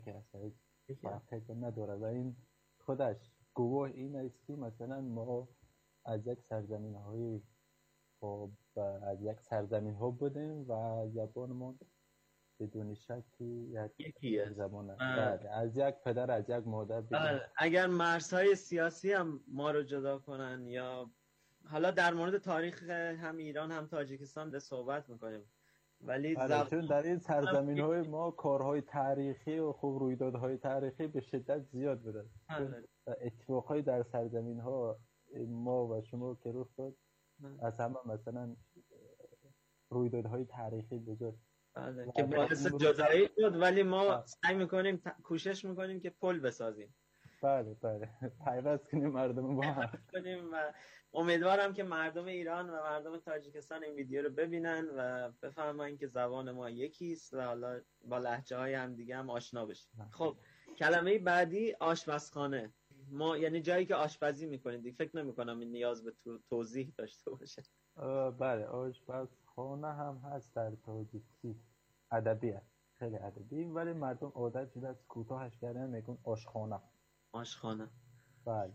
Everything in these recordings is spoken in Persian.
که اصلا واقعیت نداره و این خودش گواه این است که مثلا ما از یک سرزمین های خب از یک سرزمین ها بودیم و زبانمون بدون شک یکیه. یک زبانه. بعد از یک پدر از یک مادر بدون. اگر مرزهای سیاسی هم ما رو جدا کنن یا حالا در مورد تاریخ هم ایران هم تاجیکستان ده صحبت میکنیم ولی چون در این سرزمین های ما کارهای تاریخی و خوب رویدادهای تاریخی به شدت زیاد بوده. اتفاقهای در سرزمین ها ما و شما که رخ داد از همه مثلا رویدادهای تاریخی بزرگ که باعث جدایی شد ولی ما سعی میکنیم کوشش میکنیم که پل بسازیم. بله پیوست کنیم مردم با هم کنیم و امیدوارم که مردم ایران و مردم تاجیکستان این ویدیو رو ببینن و بفهمن که زبان ما یکیست و حالا با لهجه های هم دیگه هم آشنا بشیم. خب کلمه بعدی آشپزخانه. ما یعنی جایی که آشپزی میکنید. فکر نمیکنم این نیاز به توضیح داشته باشه. بله آشپزخانه هم هست در تاجیکی. ادبیه خیلی ادبی ولی مردم عادت شده از کوتاهش کردن میگن آشخانه. بله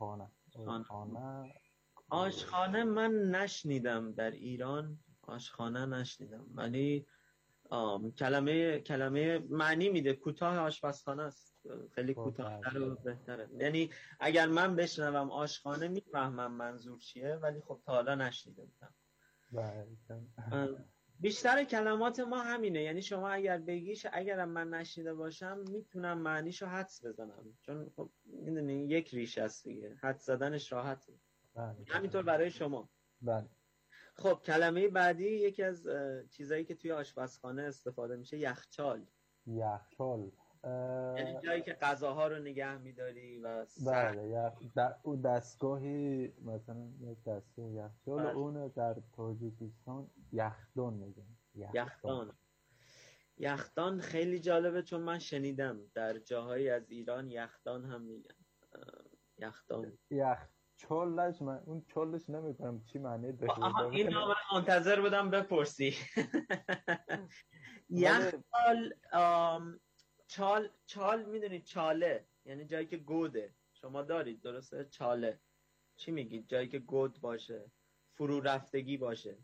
آشخانه من نشنیدم در ایران. آشخانه نشنیدم ولی کلمه معنی میده. کوتاه آشپزخانه است. خیلی کوتاه‌تر و بهتره. یعنی اگر من بشنوم آشخانه میفهمم منظور چیه ولی خب تا حالا نشنیده بودم. بیشتر کلمات ما همینه. یعنی شما اگر بگیش اگرم من نشنیده باشم میتونم معنیشو حدس بزنم چون خب میدونی یک ریشه است دیگه. حدس زدنش راحته. همینطور برای شما. بله. خب کلمه بعدی یکی از چیزایی که توی آشپزخانه استفاده میشه یخچال. یعنی جایی که غذاها رو نگه میداری و بله او دستگاهی مثلا یک دستگاه یخچال. اون در تاجیکستان یخدان میگن. یخدان خیلی جالبه چون من شنیدم در جاهایی از ایران یخدان هم میگن. یخدان چالش من اون چالش نمیکنم چی معنی داره. این من منتظر بودم بپرسی. یخچال چال میدونید چاله یعنی جایی که گوده. شما دارید درسته؟ چاله چی میگید؟ جایی که گود باشه فرو رفتگی باشه.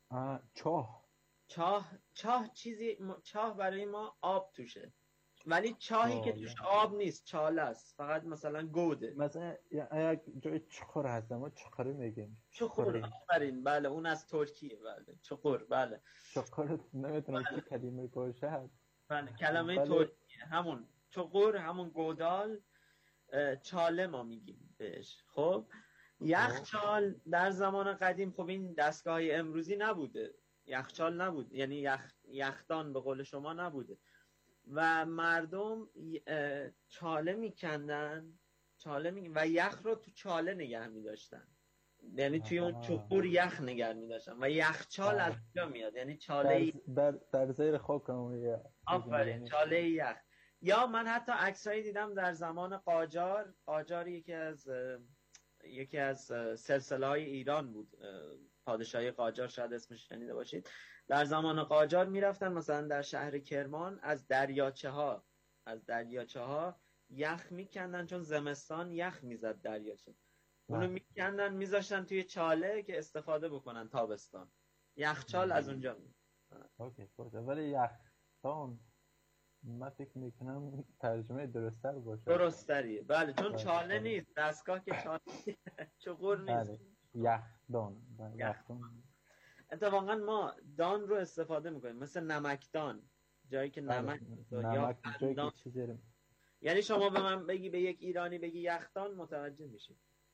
چاه چیزی چاه برای ما آب توشه ولی چاهی که توش آب نیست چاله است فقط مثلا گوده. مثلا یک جای چخور هست ما چخوری میگیم. چخور آفرین. بله اون از ترکیه. بله چخور. بله چخور نمیتونم چی کلمه باشه. بله کلمه ترکیه همون چخور همون گودال. چاله ما میگیم بهش. خب یخچال در زمان قدیم خب این دستگاه امروزی نبوده. یخچال نبود یعنی یخدان به قول شما نبوده و مردم چاله میکندن و یخ رو تو چاله نگه میداشتن. یعنی توی اون چخور یخ نگه میداشتن و یخچال از اونجا میاد. یعنی چاله در زیر خاک هم. آفرین چاله یخ. یا من حتی عکسایی دیدم در زمان قاجار یکی از سلسله‌های ایران بود. پادشاهی قاجار شاید اسمش شنیده باشید. در زمان قاجار میرفتن مثلا در شهر کرمان از دریاچه ها یخ میکندن چون زمستان یخ میزد دریاچه. اونو میکندن میذاشتن توی چاله که استفاده بکنن تابستان. یخچال از اونجا میاد. ولی یخدان من فکر میکنم ترجمه درست‌تر باشه. درست‌تریه. بله چون چاله نیست. دستگاه که چاله چغور نیست. یخدان. اتفاقا ما دان رو استفاده میکنیم مثل نمکدان جایی که نمک یا قندان. یعنی شما به من بگی به یک ایرانی بگی یخدان متوجه میشی.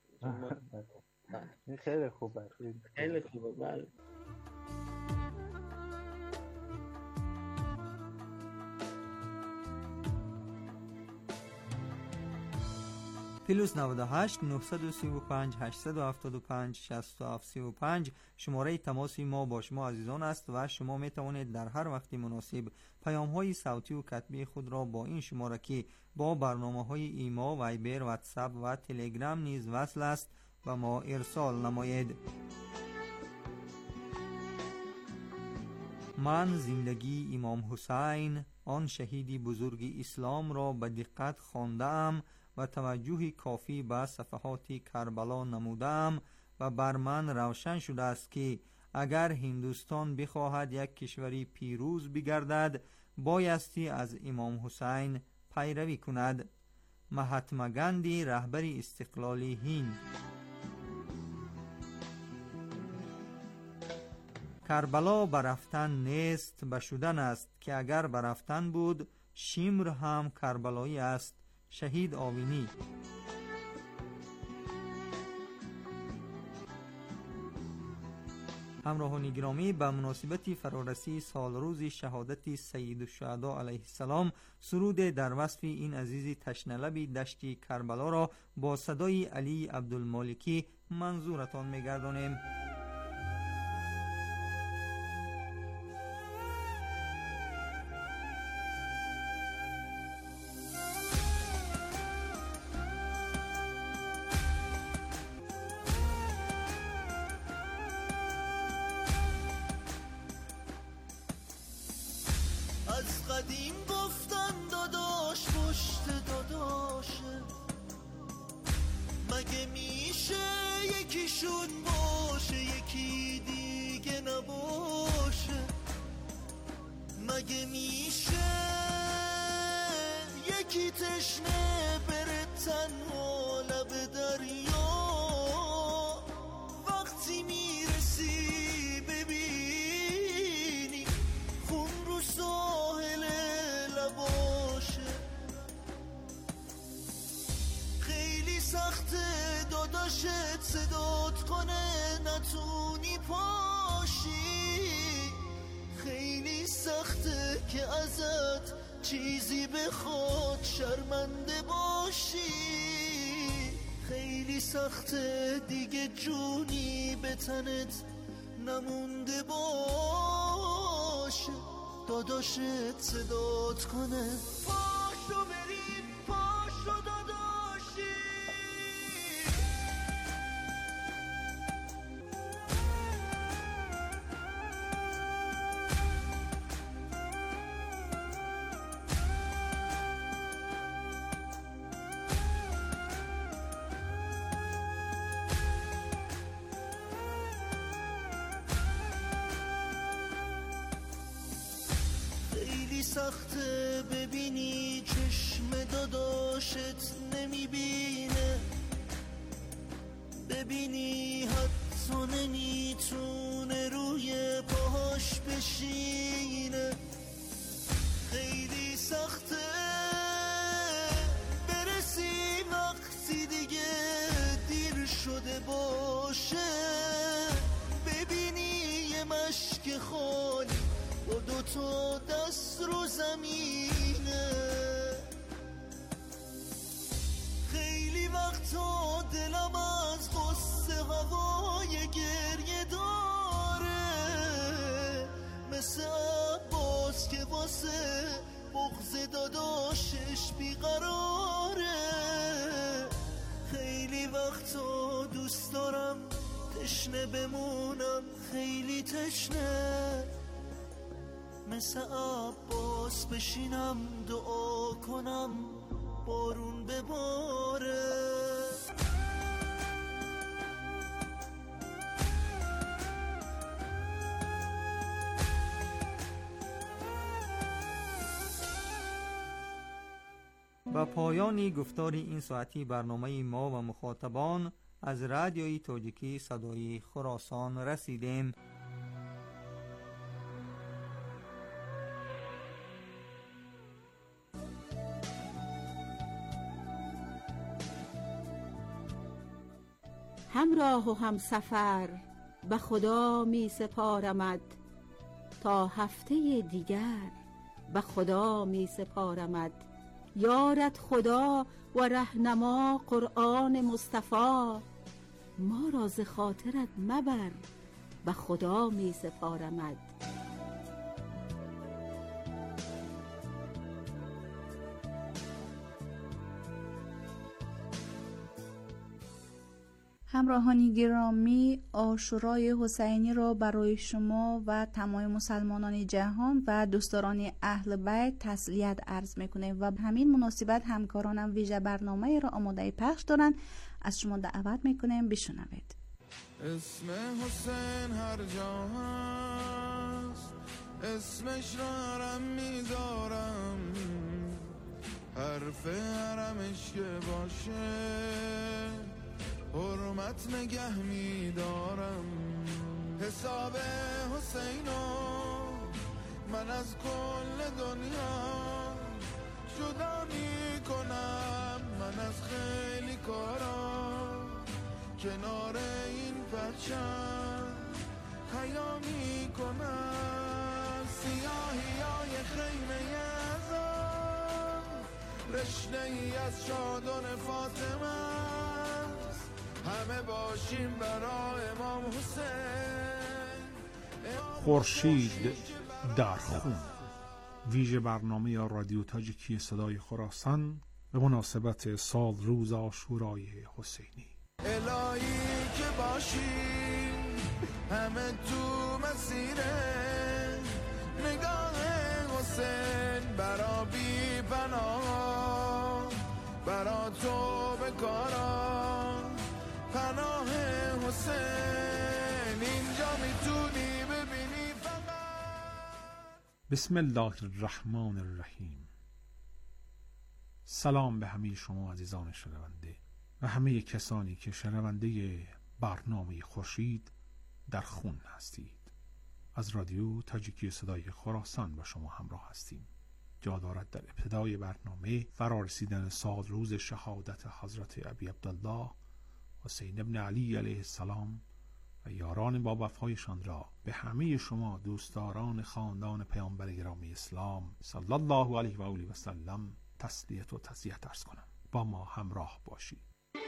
این خیلی خوبه. بله. +98 935 875 6735 شماره تماسی ما با شما عزیزان است و شما می توانید در هر وقتی مناسب پیام های صوتی و کتبی خود را با این شماره که با برنامه های ایما، وایبر، واتساپ و تلگرام نیز وصل است و ما ارسال نمایید. من زندگی امام حسین آن شهید بزرگ اسلام را به دقت خواندم و توجه کافی به صفحات کربلا نمودم و بر من روشن شده است که اگر هندوستان بخواهد یک کشوری پیروز بگردد بایستی از امام حسین پیروی کند. مهاتما گاندی، رهبر استقلالی هند. کربلا برفتن نیست به شدن است که اگر برفتن بود شمر هم کربلایی است. شهید آوینی. همراهان گرامی، به مناسبت فرارسی سال روز شهادت سید الشهدا علیه السلام سرود در وصف این عزیز تشنه‌لب دشت کربلا را با صدای علی عبدالمالکی منظورتان می‌گردانیم. از قدیم گفتن داداش پشت داداشه، مگه میشه یکی شد باشه یکی دیگه نباشه؟ مگه میشه یکی تشنه بره تنها لب دریا؟ وقتی میرسی ببینی خون رو ساحل لباشه. خیلی سخته داداشت صدات کنه نتونی پاشی، خیلی سخته که ازت چیزی بخواد شرمنده باشی، خیلی سخته دیگه جونی به تنت نمونده باشه. داداشت صدات کنه پاشو بریم پاشو داداشی. سخته ببینی چشم داداشت نمیبینه، ببینی حتی نمیتونه روی پاهاش بشینه. خیلی سخته برسی وقتی دیگه دیر شده باشه، ببینی یه مشک خالی با دوتا دست رو زمینه. خیلی وقتا دلم از غصه هوای گریه داره، مثل عباس که واسه بغض داداشش بیقراره. خیلی وقتا دوست دارم تشنه بمونم، خیلی تشنه، مثل عباس بشینم دعا کنم بارون بباره. با پایان گفتار این ساعتی برنامه ما و مخاطبان از رادیوی تاجیکی صدای خراسان رسیدیم. همراه و هم سفر به خدا می سپارمت، تا هفته دیگر به خدا می سپارمت. یارت خدا و رهنما قرآن مصطفی، ما را ز خاطرت مبر به خدا می سپارمت. همراهان گرامی، عاشورای حسینی را برای شما و تمام مسلمانان جهان و دوستداران اهل بیت تسلیت عرض میکنه و به همین مناسبت همکارانم ویژه برنامه را آماده پخش دارن. از شما دعوت میکنیم بشنوید. اسم حسین هر جا هست، اسمش را حرم میذارم، حرف حرمش که باشه حرمت نگه میدارم. حساب حسینو من از کل دنیا جدا میکنم، من از خیلی کارا کنار این پرچم حیا میکنم. سیاهی های خیمه ازم رشته ای از شادان فاطمه است، همه باشیم برای امام حسین. خورشید در خون، ویژه برنامه رادیو تاجیکی صدای خراسان به مناسبت سال روز عاشورای حسینی. الهی که باشی همه تو مسیره، نگاه حسین برا بی پناه، برا تو بکارا پناه حسین، اینجا میتونی ببینی فقط. بسم الله الرحمن الرحیم. سلام به همه شما عزیزان شنونده و همه کسانی که شنونده برنامه خورشید در خون هستید. از رادیو تاجیکی صدای خراسان با شما همراه هستیم. جا دارد در ابتدای برنامه فرارسیدن سال روز شهادت حضرت ابی عبدالله حسین ابن علی علیه السلام و یاران با وفایشان را به همه شما دوستداران خاندان پیامبر گرامی اسلام صلی الله علیه و آله و سلم تسلیت و تعزیت عرض کنم. با ما همراه باشید.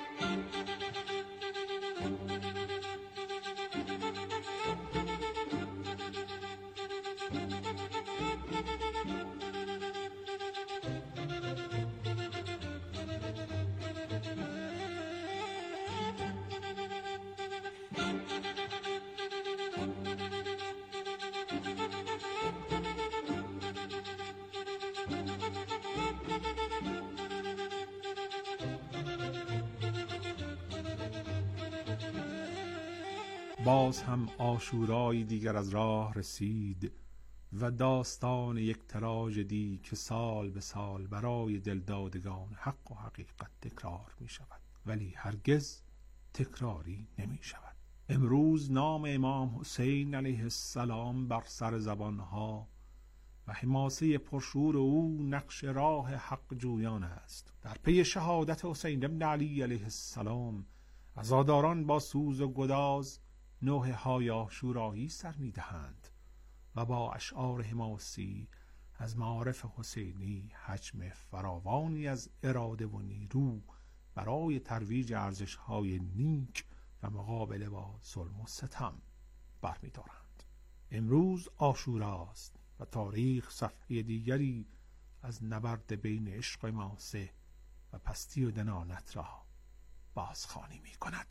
باز هم عاشورای دیگر از راه رسید و داستان یک تراژدی که سال به سال برای دلدادگان حق و حقیقت تکرار می شود ولی هرگز تکراری نمی شود. امروز نام امام حسین علیه السلام بر سر زبانها و حماسه پرشور او نقش راه حق جویان است. در پی شهادت حسین ابن علی علیه السلام عزاداران با سوز و گداز نوحه های عاشورایی سر می دهند و با اشعار حماسی از معارف حسینی حجم فراوانی از اراده و نیرو برای ترویج ارزش های نیک و مقابله با ظلم و ستم برمی دارند. امروز عاشوراست و تاریخ صفحه دیگری از نبرد بین عشق و معاصی و پستی و دنانت را بازخوانی می کند.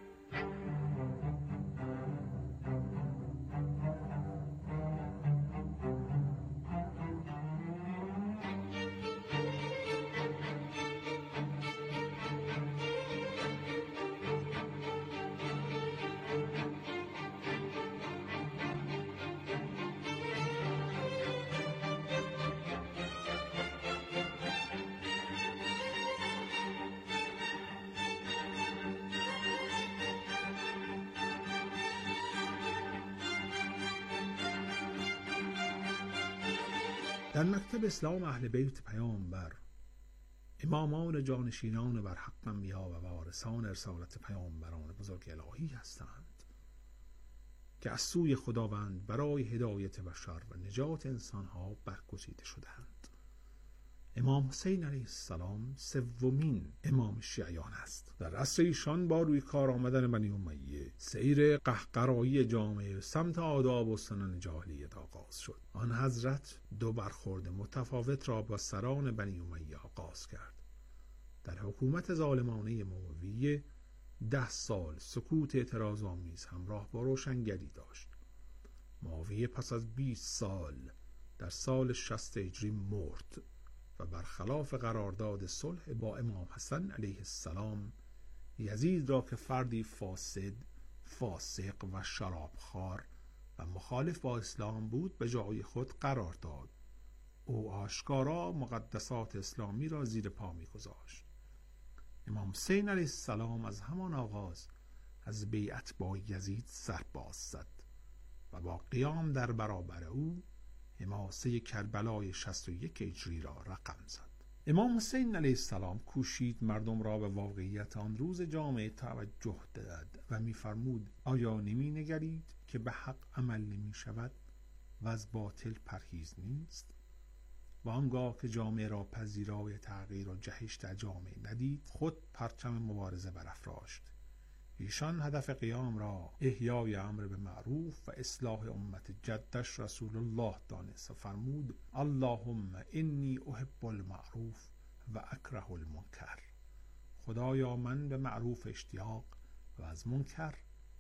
در مکتب اسلام اهل بیت پیامبر امامان جانشینان بر حق انبیا و وارثان رسالت پیامبران بزرگ الهی هستند که از سوی خداوند برای هدایت بشر و نجات انسانها برگزیده شدند. امام حسین علیه السلام سومین امام شیعیان است. در عصر ایشان با روی کار آمدن بنی امیه سیر قهقرایی جامعه سمت آداب و سنن جاهلیت آغاز شد. آن حضرت دو برخورد متفاوت را با سران بنی امیه آغاز کرد. در حکومت ظالمانه امویه 10 سال سکوت اعتراض‌آمیز همراه با روشنگری داشت. معاویه پس از 20 سال در سال 60 هجری مرد و برخلاف قرارداد صلح با امام حسن علیه السلام، یزید را که فردی فاسد، فاسق و شرابخوار و مخالف با اسلام بود به جای خود قرار داد. او آشکارا مقدسات اسلامی را زیر پا می‌گذاشت. امام حسین علیه السلام از همان آغاز از بیعت با یزید سر باز زد و با قیام در برابر او حماسه کربلای 61 هجری را رقم زد. امام حسین علیه السلام کوشید مردم را به واقعیت آن روز جامعه توجه دهد و می‌فرمود آیا نمی‌نگرید که به حق عمل نمی‌شود و از باطل پرهیز نیست؟ و آنگاه که جامعه را پذیرای تغییر و جهش در جامعه ندید، خود پرچم مبارزه برافراشت. ایشان هدف قیام را احیای امر به معروف و اصلاح امت جدش رسول الله دانست و فرمود اللهم انی احب المعروف و اکره المنکر. خدایا من به معروف اشتیاق و از منکر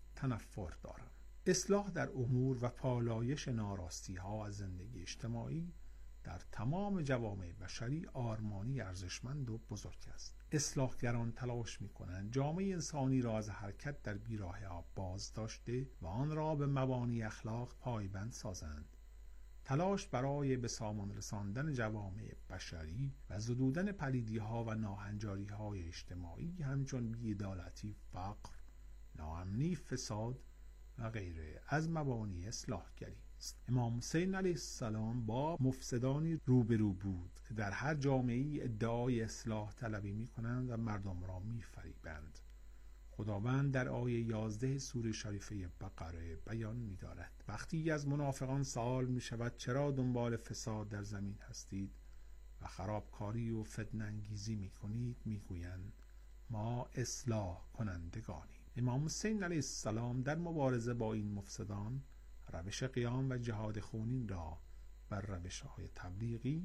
تنفر دارم. اصلاح در امور و پالایش ناراستی ها از زندگی اجتماعی در تمام جوامع بشری آرمانی ارزشمند و بزرگ است. اصلاحگران تلاش می‌کنند جامعه انسانی را از حرکت در بیراه آب باز داشته و آن را به مبانی اخلاق پایبند سازند. تلاش برای به سامان رساندن جوامع بشری و زدودن پلیدی‌ها و ناهنجاری‌های اجتماعی همچون بی‌عدالتی، فقر، ناامنی، فساد و غیره از مبانی اصلاحگری. امام حسین علیه السلام با مفسدانی روبرو بود که در هر جامعه‌ای ادعای اصلاح طلبی می‌کنند و مردم را می‌فریبند. خداوند در آیه 11 سوره شریفه بقره بیان می‌دارد وقتی از منافقان سوال می‌شود چرا دنبال فساد در زمین هستید و خرابکاری و فتنه انگیزی می‌کنید، می‌گویند ما اصلاح کنندگانیم. امام حسین علیه السلام در مبارزه با این مفسدان روش قیام و جهاد خونین را بر روش‌های تبلیغی،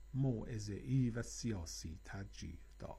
موعظه‌ای و سیاسی ترجیح داد.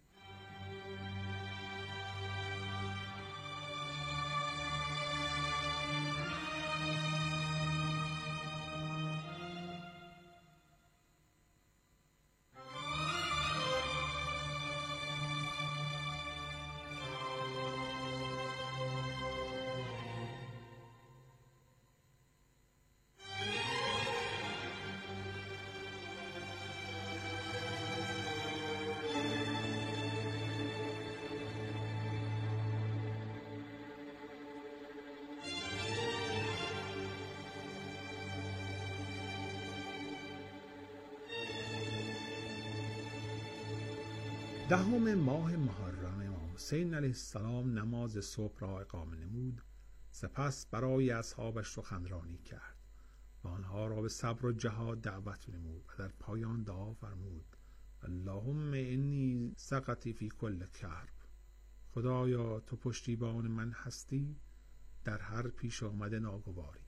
دهم ماه محرم امام حسین علیه السلام نماز صبح را اقامه نمود، سپس برای اصحابش سخنرانی کرد و آنها را به صبر و جهاد دعوت نمود و در پایان دعا فرمود اللهم انی ثقتی فی کل کرب. خدایا تو پشتیبان من هستی در هر پیش آمده ناگواری.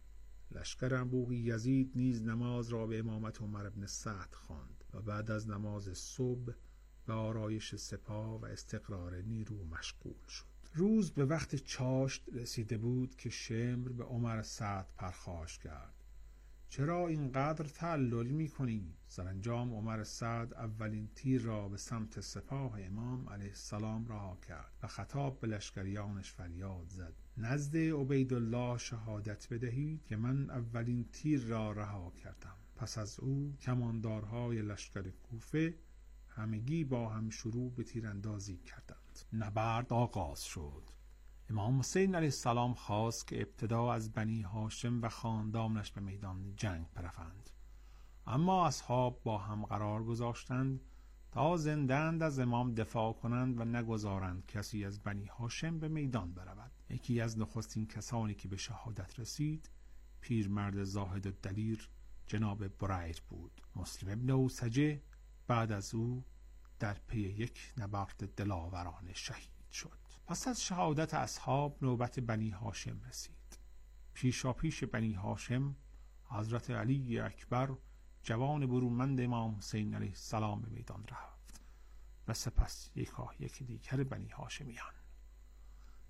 لشکر انبوه یزید نیز نماز را به امامت عمر بن سعد خواند و بعد از نماز صبح به آرایش سپاه و استقرار نیرو مشغول شد. روز به وقت چاشت رسیده بود که شمر به عمر سعد پرخاش کرد چرا اینقدر تعلل می‌کنی؟ سرانجام عمر سعد اولین تیر را به سمت سپاه امام علیه السلام رها کرد و خطاب به لشکریانش فریاد زد نزد عبیدالله شهادت بدهید که من اولین تیر را رها کردم. پس از او کماندارهای لشکر کوفه همگی با هم شروع به تیراندازی کردند. نبرد آغاز شد. امام حسین علیه السلام خواست که ابتدا از بنی هاشم و خاندانش به میدان جنگ بروند، اما اصحاب با هم قرار گذاشتند تا زنده‌اند از امام دفاع کنند و نگذارند کسی از بنی هاشم به میدان برود. یکی از نخستین کسانی که به شهادت رسید پیرمرد زاهد و دلیر جناب بریر بود. مسلم ابن اوسجه بعد از او در پی یک نبرد دلاورانه شهید شد. پس از شهادت اصحاب نوبت بنی هاشم رسید. پیشاپیش بنی هاشم حضرت علی اکبر جوان برومند امام حسین علیه السلام به میدان رفت و سپس یکی دیگر بنی هاشمیان.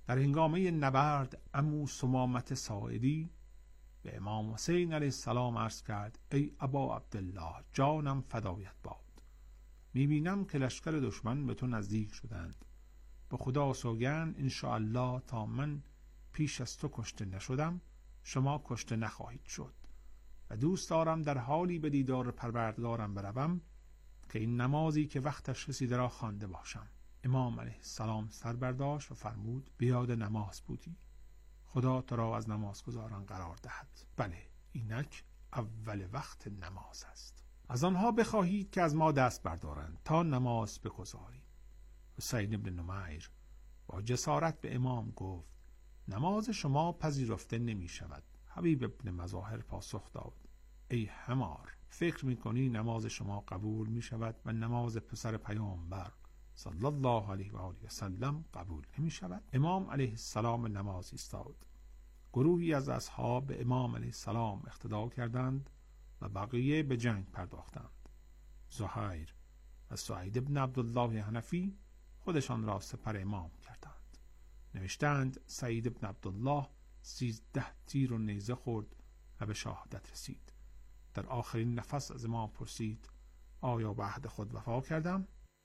در هنگامه نبرد عمو سمامت ساعدی به امام حسین علیه السلام عرض کرد: ای ابا عبدالله، جانم فدایت باد. میبینم که لشکر دشمن به تو نزدیک شدند. به خدا سوگند انشاءالله تا من پیش از تو کشته نشدم، شما کشته نخواهید شد و دوست دارم در حالی به دیدار پروردگارم بروم که این نمازی که وقتش رسیده را خوانده باشم. امام علیه السلام سر برداشت و فرمود: بیاد نماز بودی، خدا تو را از نمازگزاران قرار دهد. بله، اینک اول وقت نماز است. از آنها بخواهید که از ما دست بردارند تا نماز بگزاریم. حسین ابن نمیر با جسارت به امام گفت: نماز شما پذیرفته نمی شود. حبیب ابن مظاهر پاسخ داد: ای حمار، فکر می کنی نماز شما قبول می شود و نماز پسر پیامبر صلی الله علیه و آله و سلم قبول نمی شود؟ امام علیه السلام نماز ایستاد. گروهی از اصحاب به امام علیه السلام اقتدا کردند و بقیه به جنگ پرداختند. زهیر و سعید ابن عبدالله حنفی خودشان را سپر امام کردند. نوشتند سعید ابن عبدالله 13 تیر و نیزه خورد و به شهادت رسید. در آخرین نفس از امام پرسید: آیا به عهد خود وفا کردم؟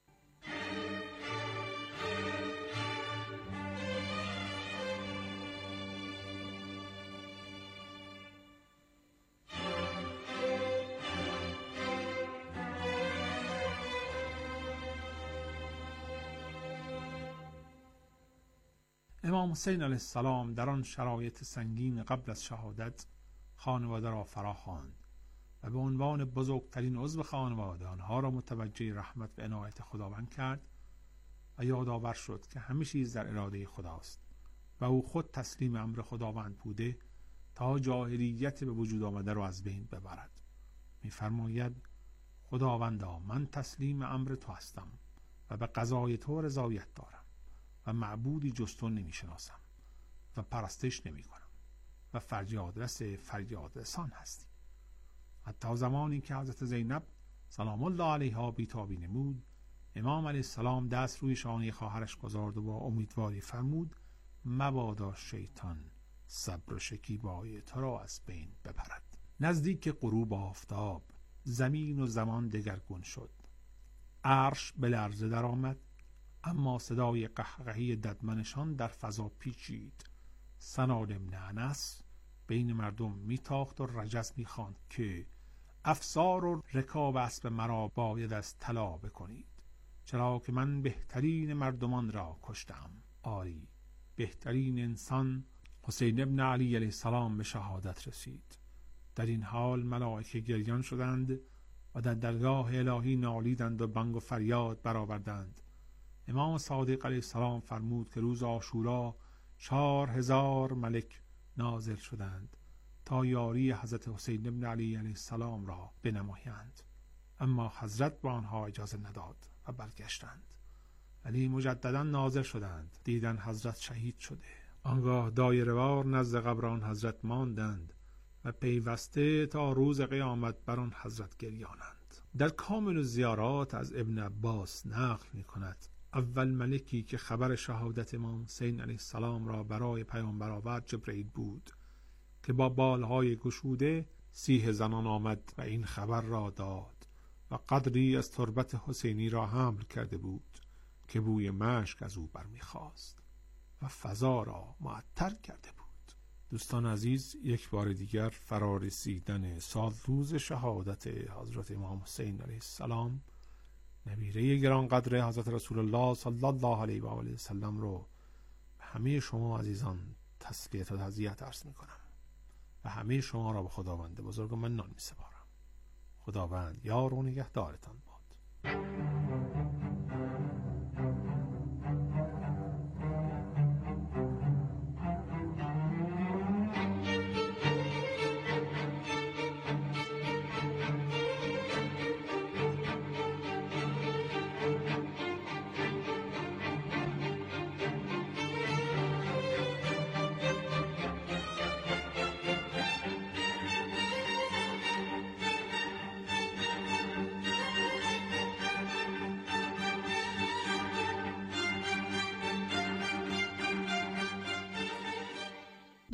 امام حسین علیه السلام در آن شرایط سنگین قبل از شهادت خانواده را فرا خواند و به عنوان بزرگترین عضو خانواده آنها را متوجه رحمت و عنایت خداوند کرد و یادآور شد که همه چیز در اراده خداست و او خود تسلیم امر خداوند بوده تا جاهلیت به وجود آمده را از بین ببرد. می‌فرماید: خداوندا، من تسلیم امر تو هستم و به قضای تو رضایت دارم و معبودی جز تو نمی‌شناسم و پرستش نمی‌کنم و فریادرس فریادرسان هستی. حتی زمانی که حضرت زینب سلام الله علیها بیتابی نمود، امام علیه السلام دست روی شانه خواهرش گذارد و با امیدواری فرمود: مبادا شیطان صبر و شکیبایی تو را از بین ببرد. نزدیک غروب آفتاب زمین و زمان دگرگون شد. عرش به لرزه در آمد، اما صدای قهقهی ددمنشان در فضا پیچید. سنان ابن انس بین مردم میتاخت و رجز میخواند که افسار و رکاب اسب مرا باید از طلا بکنید، چرا که من بهترین مردمان را کشتم. آری، بهترین انسان حسین ابن علی علیه السلام به شهادت رسید. در این حال ملائکه گریان شدند و در درگاه الهی نالیدند و بانگ و فریاد برآوردند. امام صادق علیه السلام فرمود که روز عاشورا 4000 ملک نازل شدند تا یاری حضرت حسین ابن علی علیه السلام را بنمایند، اما حضرت به آنها اجازه نداد و برگشتند. ولی مجددا نازل شدند، دیدن حضرت شهید شده. آنگاه دایره‌وار نزد قبر آن حضرت ماندند و پیوسته تا روز قیامت بر آن حضرت گریانند. در کامل الزیارات از ابن عباس نقل می کند: اول ملکی که خبر شهادت امام حسین علیه السلام را برای پیامبر آورد جبرئیل بود که با بالهای گشوده 30 زنان آمد و این خبر را داد و قدری از تربت حسینی را حمل کرده بود که بوی مشک از او برمیخواست و فضا را معطر کرده بود. دوستان عزیز، یک بار دیگر فرارسیدن سال روز شهادت حضرت امام حسین علیه السلام نبیره گرانقدر حضرت رسول الله صلی الله علیه و آله و سلم رو به همه شما عزیزان تسلیت و تعزیت عرض میکنم و همه شما را به خداوند بزرگ و منان میسپارم. خداوند یار و نگهدارتان باد.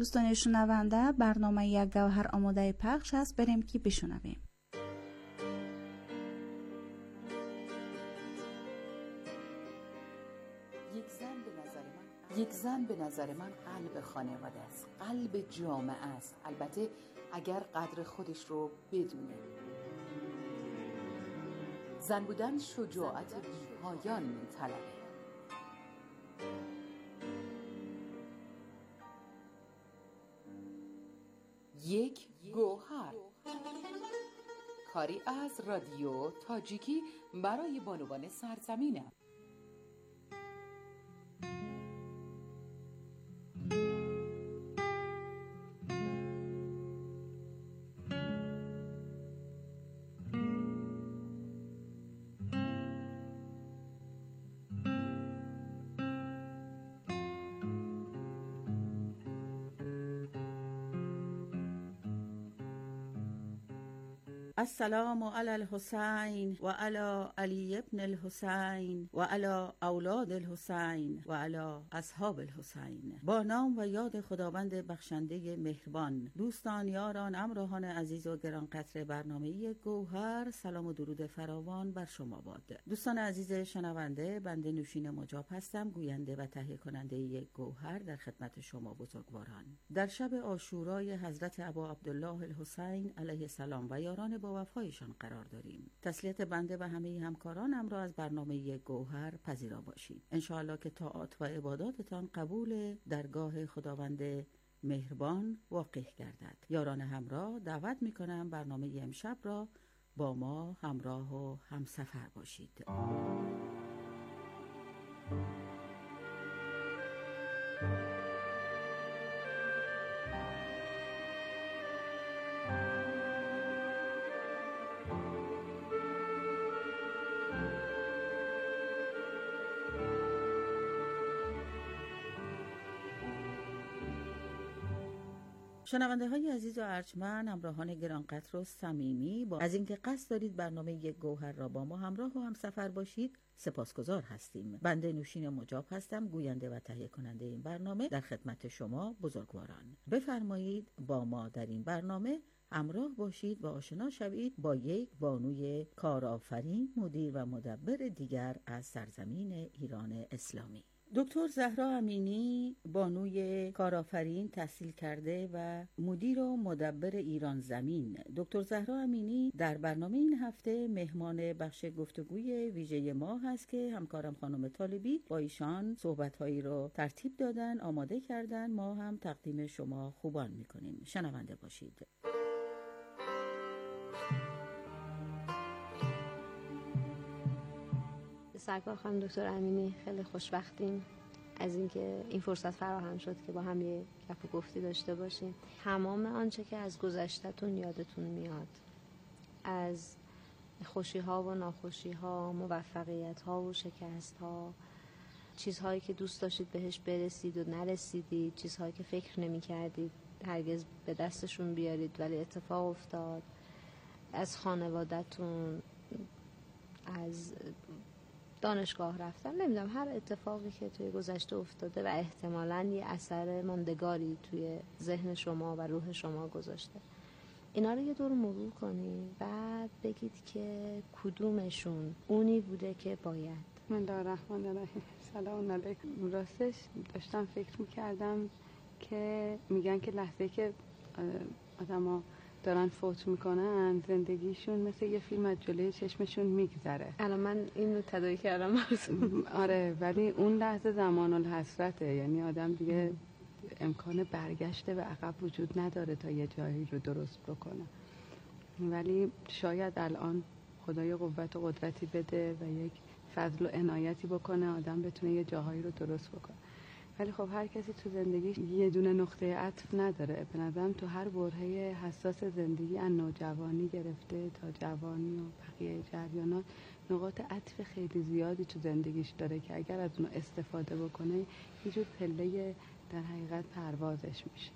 دوستان شنونده، برنامه یک گوهر آماده پخش است، بریم که بشنویم. یک زن به نظر من قلب خانواده است، قلب جامعه است، البته اگر قدر خودش رو بدونه. زن بودن شجاعت بی‌پایان می‌طلبه. یک گوهر، کاری از رادیو تاجیکی برای بانوان سرزمینم. السلام علی الحسین و علی علی ابن الحسین و علی اولاد الحسین و علی اصحاب الحسین. با نام و یاد خداوند بخشنده مهربان. دوستان، یاران، همراهان عزیز و گرانقدر برنامه گوهر، سلام و درود فراوان بر شما باد. دوستان عزیز شنونده، بنده نوشین مجاب هستم، گوینده و تهیه کننده یک گوهر در خدمت شما بزرگواران. در شب عاشورای حضرت ابا عبدالله الحسین علیه السلام و یاران با وفایشان قرار داریم. تسلیت بنده و همه همکارانم را از برنامه گوهر پذیرا باشید. انشاءالله که طاعات و عباداتتان قبول درگاه خداوند مهربان واقع گردد. یاران همراه دعوت میکنم برنامه امشب را با ما همراه و همسفر باشید. شنونده های عزیز و ارجمند، همراهان گرانقدر و صمیمی، از اینکه قصد دارید برنامه یک گوهر را با ما همراه و همسفر باشید سپاسگزار هستیم. بنده نوشین مجاب هستم، گوینده و تهیه کننده این برنامه در خدمت شما بزرگواران. بفرمایید با ما در این برنامه همراه باشید و آشنا شوید با یک بانوی کارآفرین، مدیر و مدبر دیگر از سرزمین ایران اسلامی. دکتر زهرا امینی، بانوی کارآفرین، تحصیل کرده و مدیر و مدبر ایران زمین. دکتر زهرا امینی در برنامه این هفته مهمان بخش گفتگوی ویژه ما هست که همکارم خانم طالبی با ایشان صحبت‌هایی رو ترتیب دادن، آماده کردن، ما هم تقدیم شما خوبان می‌کنیم. شنونده باشید. سرکار خانم دکتر امینی، خیلی خوشبختیم از اینکه این فرصت فراهم شد که با هم یه گپ و گفتی داشته باشیم. تمام آنچه که از گذشته‌تون یادتون میاد، از خوشی‌ها و ناخوشی‌ها، موفقیت‌ها و شکست‌ها، چیزهایی که دوست داشتید بهش برسید و نرسیدید، چیزهایی که فکر نمی‌کردید هرگز به دستشون بیارید ولی اتفاق افتاد، از خانواده‌تون، از دانشگاه رفتن، نمیدونم، هر اتفاقی که توی گذشته افتاده و احتمالاً یه اثر ماندگاری توی ذهن شما و روح شما گذاشته، اینا رو یه دور مرور کنید، بعد بگید که کدومشون اونی بوده که باید. بسم الله الرحمن الرحیم. سلام علیکم. راستش داشتم فکر میکردم که میگن که لحظه که آدم‌ها دارن فوت میکنن زندگیشون مثل یه فیلم از جلوی چشمشون میگذره. الان من اینو تداعی کردم. آره، ولی اون لحظه زمان الحسرته، یعنی آدم دیگه امکان برگشت به عقب وجود نداره تا یه جایی رو درست بکنه، ولی شاید الان خدای قوت و قدرتی بده و یک فضل و عنایتی بکنه آدم بتونه یه جاهایی رو درست بکنه. ولی خب هر کسی تو زندگیش یه دونه نقطه عطف نداره. به نظرم تو هر برهه حساس زندگی، از نوجوانی گرفته تا جوانی و بقیه جریانات، نقاط عطف خیلی زیادی تو زندگیش داره که اگر از اون استفاده بکنه یه جور پله در حقیقت پروازش میشه.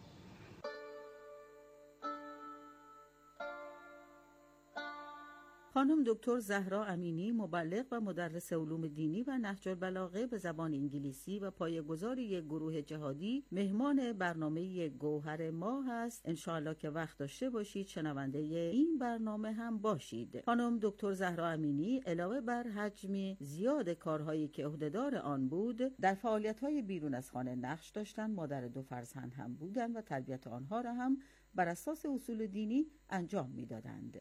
خانم دکتر زهرا امینی، مبلغ و مدرس علوم دینی و نهج البلاغه به زبان انگلیسی و پایه‌گذار یک گروه جهادی، مهمان برنامه گوهر ما هست. انشاءالله که وقت داشته باشید شنونده این برنامه هم باشید. خانم دکتر زهرا امینی علاوه بر حجم زیاد کارهایی که عهدهدار آن بود، در فعالیت‌های بیرون از خانه نقش داشتند. مادر 2 فرزند هم بودند و تربیت آنها را هم بر اساس اصول دینی انجام می‌دادند.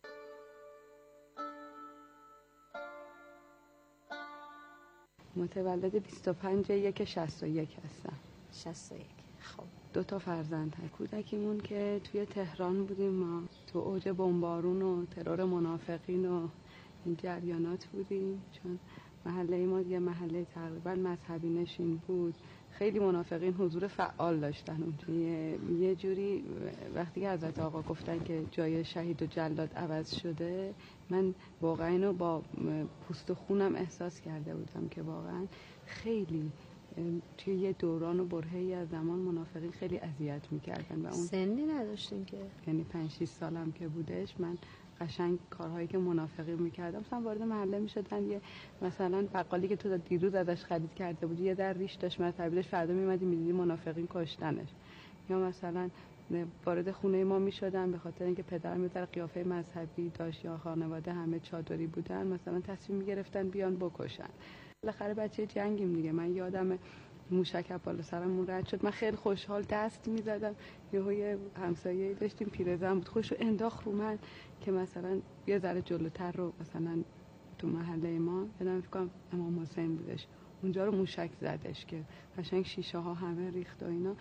متولد 25/1/61 هستم. 61. خب 2 فرزند هست. کودکیمون که توی تهران بودیم، ما تو اوج بمبارون و ترور منافقین و این جریانات بودیم، چون محله ما یه محله تقریبا مذهبی نشین بود. خیلی منافقین حضور فعال داشتن اونجا. یه جوری وقتی که حضرت آقا گفتن که جای شهید و جلاد عوض شده، من واقعا اینو با پوست و خونم احساس کرده بودم که واقعا خیلی توی یه دوران و برهه‌ای از زمان منافقین خیلی اذیت می‌کردن و اون سنی نداشتیم که، یعنی 5-6 سالم که بودش، من قشنگ کارهایی که منافقین می‌کردم، مثلا وارد محله می‌شدن، یه مثلا بقالی که تو دیروز ازش خرید کرده بودی یه در ریش داشت مطلبش، فردا می‌اومدی می‌دیدی منافقین کشتنش. یا مثلا وارد خونه ما می‌شدن به خاطر اینکه پدرم یه ذره قیافه مذهبی داشت یا خانواده همه چادری بودن، مثلا تصمیم می‌گرفتن بیان بکشن. بالاخره بچه جنگیم دیگه. من یادم موشک بالا سرمون رد شد، من خیلی خوشحال دست می‌زدم، یه همسایه‌ای داشتیم پیرزن بود، خوشو انداخت رو من که مثلا یه ذره جلوتر رو مثلا تو محله ما یادم فکر کنم امام حسین بودش، اونجا رو موشک زدش که قشنگ شیشه ها همه ریخت و اینا.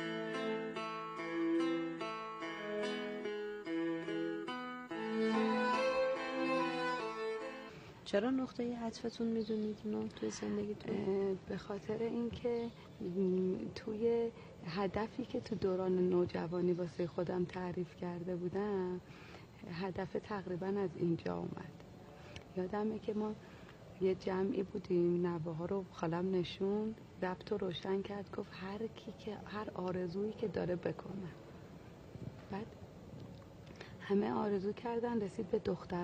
چرا نقطه عطفتون میدونید اینو توی زندگیتون؟ به خاطر اینکه توی هدفی که تو دوران نوجوانی واسه خودم تعریف کرده بودم، هدف تقریبا از اینجا اومد. یادمه که ما یه جمعی بودیم، نوه‌ها رو خالم نشون، ضبط رو روشن کرد، گفت هر آرزویی که داره بکنه. بعد همه آرزو کردن، رسید به دختر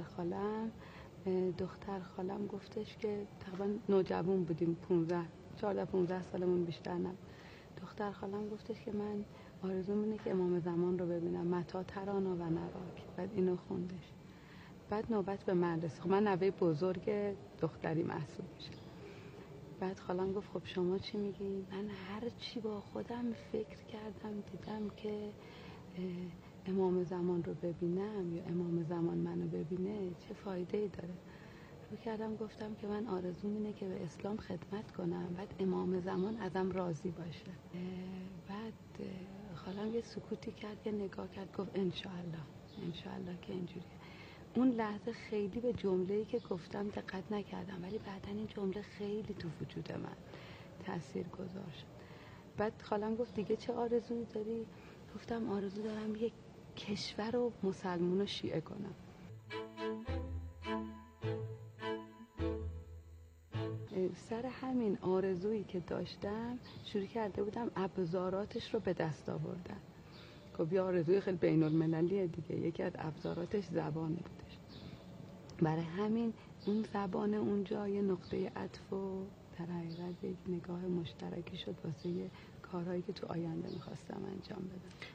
خالم گفتش که تقریبا نوجوان بودیم، 14-15 سالمون بیشتر نبود. دختر خالم گفتش که من آرزوم اینه که امام زمان رو ببینم، متی ترانا و نراک. بعد اینو خوندش. بعد نوبت به من رسید. من نوه بزرگ دختری محسوب میشه. بعد خالم گفت خب شما چی میگی؟ من هر چی با خودم فکر کردم دیدم که امام زمان رو ببینم یا امام زمان منو ببینه چه فایده‌ای داره. رو کردم گفتم که من آرزوم اینه که به اسلام خدمت کنم، بعد امام زمان ازم راضی باشه. بعد خالم یه سکوتی کرد، یه نگاه کرد، گفت انشاءالله که اینجوریه. اون لحظه خیلی به جمله‌ای که گفتم دقت نکردم، ولی بعدن این جمله خیلی تو وجود من تأثیر گذار شد. بعد خالم گفت دیگه چه آرزویی داری؟ گفتم آرزو دارم یک کشور رو مسلمون و شیعه کنم. سر همین آرزویی که داشتم شروع کرده بودم ابزاراتش رو به دست آوردن. خب یه آرزوی خیلی بین المللیه دیگه، یکی از ابزاراتش زبان بودش. برای همین اون زبان اونجا یه نقطه عطف و در حقیقت یک نگاه مشترکی شد واسه یه کارهایی که تو آینده میخواستم انجام بدم.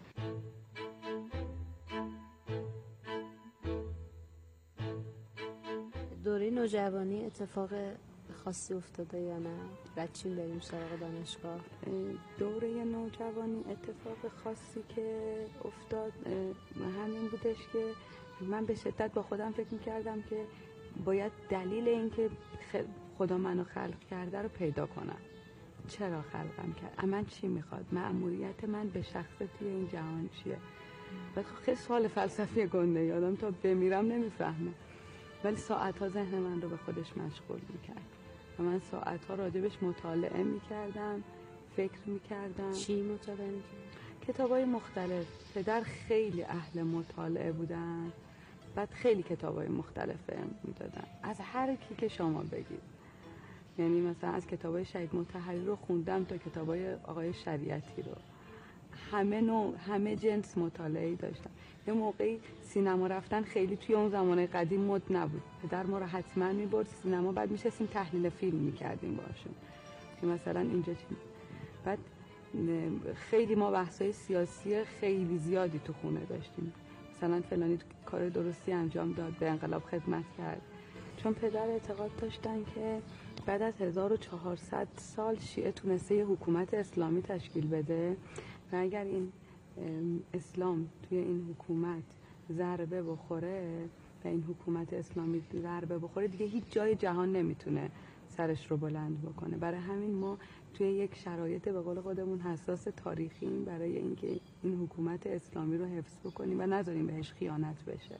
دوره نوجوانی اتفاق خاصی افتاده یا نه؟ رچین بریم سراغ دانشگاه. دوره نوجوانی اتفاق خاصی که افتاد همین بودش که من به شدت با خودم فکر میکردم که باید دلیل این که خدا منو خلق کرده رو پیدا کنم. چرا خلقم کرد؟ من چی میخواد؟ مأموریت من به شخص توی این جهان چیه؟ بعد خیلی سوال فلسفی گنده، یادم تا بمیرم نمیفهمه، ولی ساعتها ذهن من رو به خودش مشغول میکرد و من ساعتها راجبش مطالعه میکردم، فکر میکردم. چی مطالعه میکردم؟ کتابای مختلف. پدر خیلی اهل مطالعه بودن، بعد خیلی کتابای مختلف میدادن از هر کی که شما بگید. یعنی مثلا از کتابای شهید مطهری رو خوندم تا کتابای آقای شریعتی رو، همه نوع، همه جنس مطالعه‌ای داشتم. یه موقعی سینما رفتن خیلی توی اون زمانه قدیم مد نبود. پدر ما رو حتما می‌برد سینما، بعد می‌شستیم تحلیل فیلم می‌کردیم باشون که مثلا اینجا چی. بعد خیلی ما بحث‌های سیاسی خیلی زیادی تو خونه داشتیم. مثلا فلانی کار درستی انجام داد، به انقلاب خدمت کرد. چون پدر اعتقاد داشتن که بعد از 1400 سال شیعه تونسته یه حکومت اسلامی تشکیل بده و اگر این اسلام توی این حکومت ضربه بخوره و این حکومت اسلامی ضربه بخوره دیگه هیچ جای جهان نمیتونه سرش رو بلند بکنه. برای همین ما توی یک شرایط به قول خودمون حساس تاریخی برای اینکه این حکومت اسلامی رو حفظ بکنیم و نذاریم بهش خیانت بشه.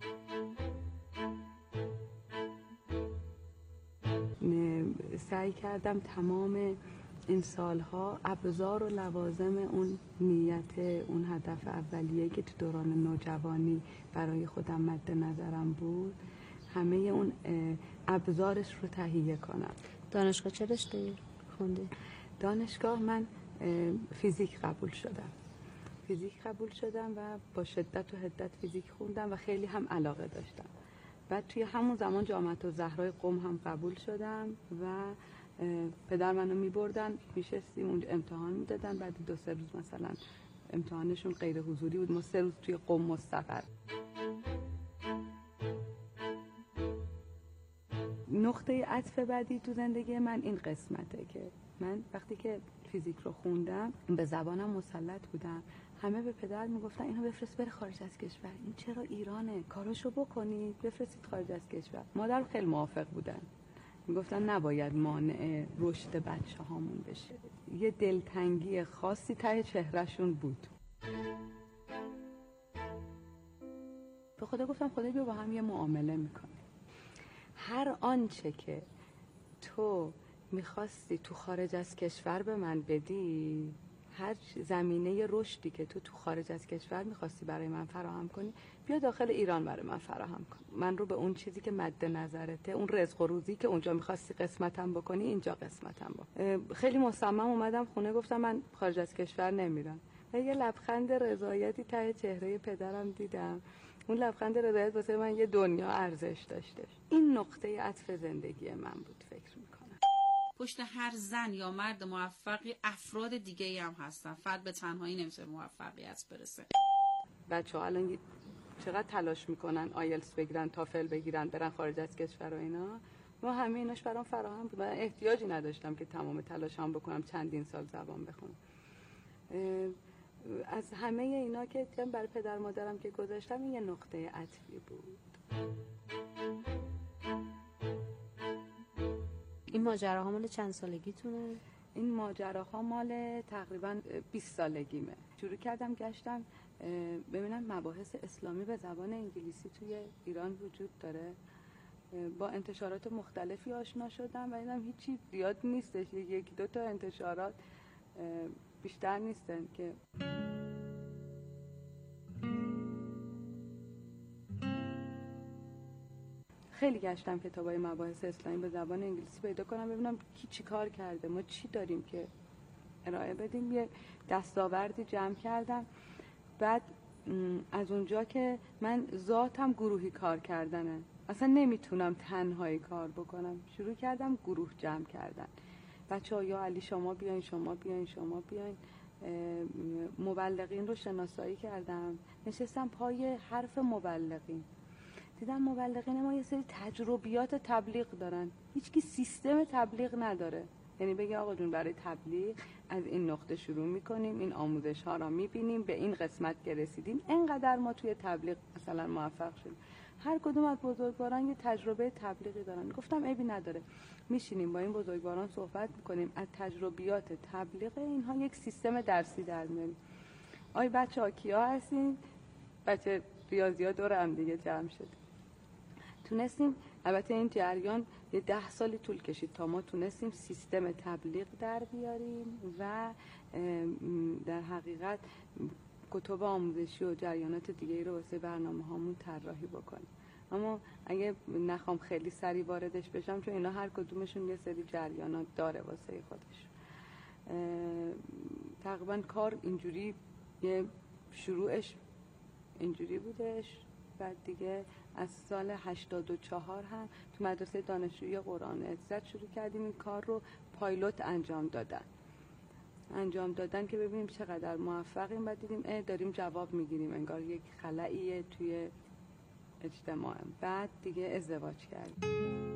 سعی کردم تمام این سالها ابزار و لوازم اون نیت، اون هدف اولیه که تو دوران نوجوانی برای خودم مد نظرم بود، همه اون ابزارش رو تهیه کنم. دانشگاه چه رشته خوندی؟ دانشگاه من فیزیک قبول شدم و با شدت و حدت فیزیک خوندم و خیلی هم علاقه داشتم. بعد توی همون زمان جامعه الزهرا قم هم قبول شدم و پدر منو میبردن میشستیم اونجا امتحان میدادن، بعد 2-3 روز مثلا امتحانشون غیر حضوری بود، ما 3 روز توی قم مستقر. نقطه عطف بعدی تو زندگی من این قسمته که من وقتی که فیزیک رو خوندم به زبانم مسلط بودم. همه به پدر میگفتن اینو بفرست بره خارج از کشور، این چرا ایرانه، کاراشو بکنید بفرستید خارج از کشور. مادر خیلی موافق بودن، میگفتن نباید مانع رشد بچه هامون بشه. یه دلتنگی خاصی ته چهرهشون بود. به خدا گفتم خدا بیا با هم یه معامله میکنه. هر آنچه که تو میخواستی تو خارج از کشور به من بدی، هر زمینه رشدی که تو خارج از کشور میخواستی برای من فراهم کنی، بیا داخل ایران برای من فراهم کن. من رو به اون چیزی که مد نظرته، اون رزق و روزی که اونجا میخواستی قسمتم بکنی، اینجا قسمتم بکن. خیلی مصمم اومدم خونه، گفتم من خارج از کشور نمیرم. و یه لبخند رضایتی ته چهره پدرم دیدم. اون لبخند رضایت واسه من یه دنیا ارزش داشته. این نقطه عطف زندگی من بود فکر میکنم. پشت هر زن یا مرد موفقی افراد دیگه‌ای هم هستن. فرد به تنهایی نمیشه موفقیت برسه. بچه‌ها الان چقدر تلاش میکنن آیلتس بگیرن، تافل بگیرن، برن خارج از کشور و اینا. ما همه ایناش برام فراهم بود. من احتیاجی نداشتم که تمام تلاشام بکنم چندین سال زبان بخونم. از همه اینا که برای پدر مادرم که گذاشتم، این یه نقطه عطفی بود. این ماجراها مال چند سالگیتونه؟ این ماجراها مال تقریبا 20 سالگیمه. شروع کردم گشتم ببینم مباحث اسلامی به زبان انگلیسی توی ایران وجود داره. با انتشارات مختلفی آشنا شدم و دیدم هیچی زیاد نیستش، 1-2 تا انتشارات بیشتر نیستن که خیلی گشتم کتابای مباحث اسلامی به زبان انگلیسی پیدا کنم، ببینم کی چی کار کرده، ما چی داریم که ارائه بدیم. یه دستاوردی جمع کردم. بعد از اونجا که من ذاتم گروهی کار کردنه، اصلا نمیتونم تنهایی کار بکنم، شروع کردم گروه جمع کردن. بچه‌ها یا علی شما بیاین، شما بیاین، شما بیاین. مبلغین رو شناسایی کردم، نشستم پای حرف مبلغین. دیدم مبلغین ما یه سری تجربیات تبلیغ دارن، هیچکی سیستم تبلیغ نداره. یعنی بگه آقا جون برای تبلیغ از این نقطه شروع میکنیم، این آموزش ها را میبینیم، به این قسمت که رسیدیم، اینقدر ما توی تبلیغ مثلا موفق شدیم. هر کدوم از بزرگواران یه تجربه تبلیغی دارن. گفتم عیبی نداره، میشینیم با این بزرگواران صحبت میکنیم، از تجربیات تبلیغ اینها یک سیستم درسی در میاریم. آی بچه‌ها کیا هستین؟ بچه ریاضی‌ها دور هم دیگه جمع شد. تونستیم، البته این جریان یه 10 سالی طول کشید تا ما تونستیم سیستم تبلیغ در بیاریم و در حقیقت کتب آموزشی و جریانات دیگه رو واسه برنامه هامون طراحی بکنیم. اما اگه نخوام خیلی سریع واردش بشم، چون اینا هر کدومشون یه سری جریانات داره واسه خودش، تقریبا کار اینجوری یه شروعش اینجوری بودش. بعد دیگه از سال 84 هم تو مدرسه دانشجویی قرآن عزت شروع کردیم این کار رو پایلوت انجام دادن که ببینیم چقدر موفقیم. بعد دیدیم داریم جواب میگیریم، انگار یک خلأیه توی اجتماع. بعد دیگه ازدواج کردیم.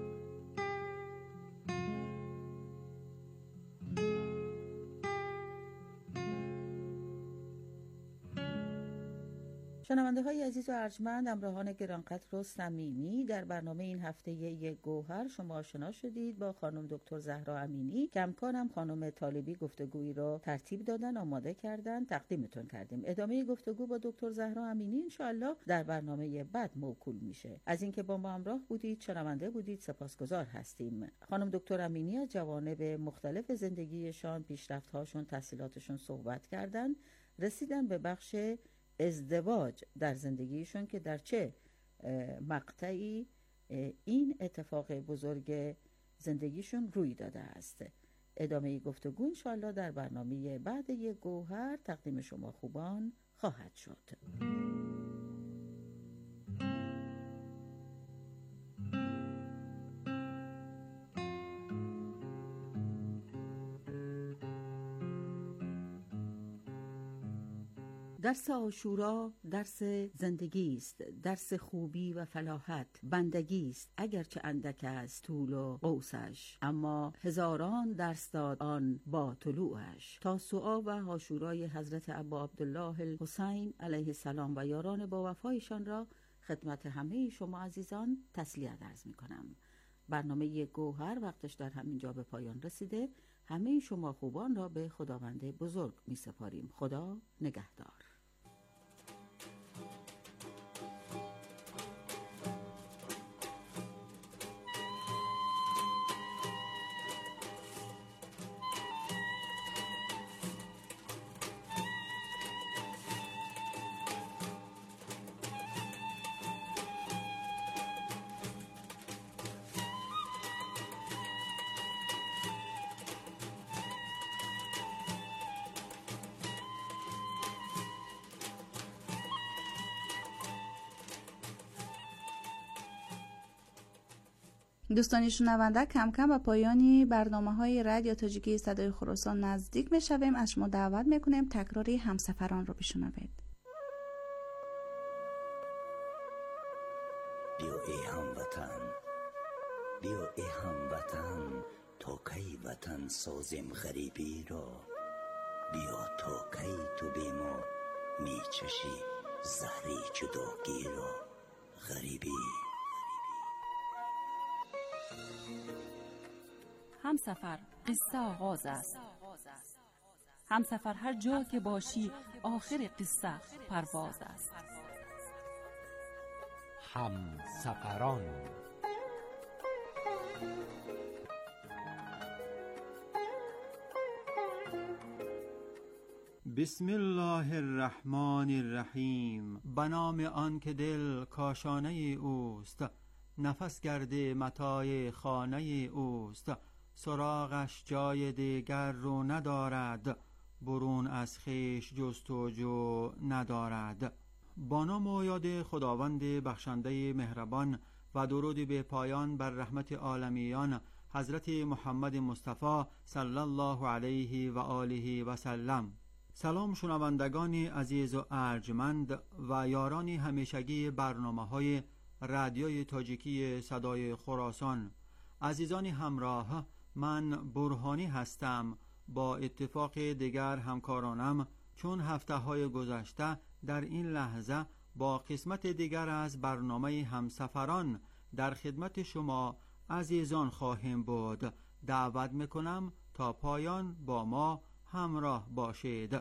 شنونده های عزیز و ارجمند، همراهان گرانقدر و صمیمی، در برنامه این هفته یک گوهر شما آشنا شدید با خانم دکتر زهرا امینی که همکارم خانم طالبی گفتگویی رو ترتیب دادن، آماده کردن، تقدیمتون کردیم. ادامه گفتگو با دکتر زهرا امینی انشاءالله در برنامه بعد موکول میشه. از اینکه با ما همراه بودید، شنونده بودید، سپاسگزار هستیم. خانم دکتر امینی از جوانب مختلف زندگیشان، پیشرفت‌هاشون، تحصیلاتشون صحبت کردن، رسیدن به بخش ازدواج در زندگیشون که در چه مقطعی این اتفاق بزرگ زندگیشون روی داده است. ادامه گفتگو انشاءالله در برنامه بعد یک گوهر تقدیم شما خوبان خواهد شد. درس عاشورا درس زندگی است، درس خوبی و فلاحت، بندگی است اگرچه اندک است طول و قوسش، اما هزاران درس داد آن با طلوعش. تاسوعا و عاشورای حضرت ابا عبدالله الحسین علیه السلام و یاران با وفایشان را خدمت همه شما عزیزان تسلیت عرض می کنم. برنامه گوهر وقتش در همین جا به پایان رسیده. همه شما خوبان را به خداوند بزرگ می سپاریم. خدا نگهدار. دوستان شنونده، کم کم به پایانی برنامه‌های رادیو تاجیکی صدای خراسان نزدیک می‌شویم. از شما دعوت می‌کنیم تکراری همسفران رو بشنوید. بیا ای هموطن، بیا ای هموطن، تا کی وطن سازیم غریبی را. بیا تا کی تو بی ما میچشی زهری جداگی را. غریبی همسفر قصه آغاز است. همسفر هر جا که باشی آخر قصه پرواز است. همسفران. بسم الله الرحمن الرحیم. به نام آن که دل کاشانه اوست، نفس گرده متاع خانه اوست. سراغش جای دیگر رو ندارد، برون از خویش جستجو ندارد. با نام و یاد خداوند بخشنده مهربان و درود به پایان بر رحمت عالمیان حضرت محمد مصطفی صلی الله علیه و آله و سلم. سلام شنوندگان عزیز و ارجمند و یاران همیشگی برنامه‌های رادیوی تاجیکی صدای خراسان. عزیزان همراه، من برهانی هستم. با اتفاق دیگر همکارانم چون هفته‌های گذشته در این لحظه با قسمت دیگر از برنامه همسفران در خدمت شما عزیزان خواهیم بود. دعوت میکنم تا پایان با ما همراه باشید.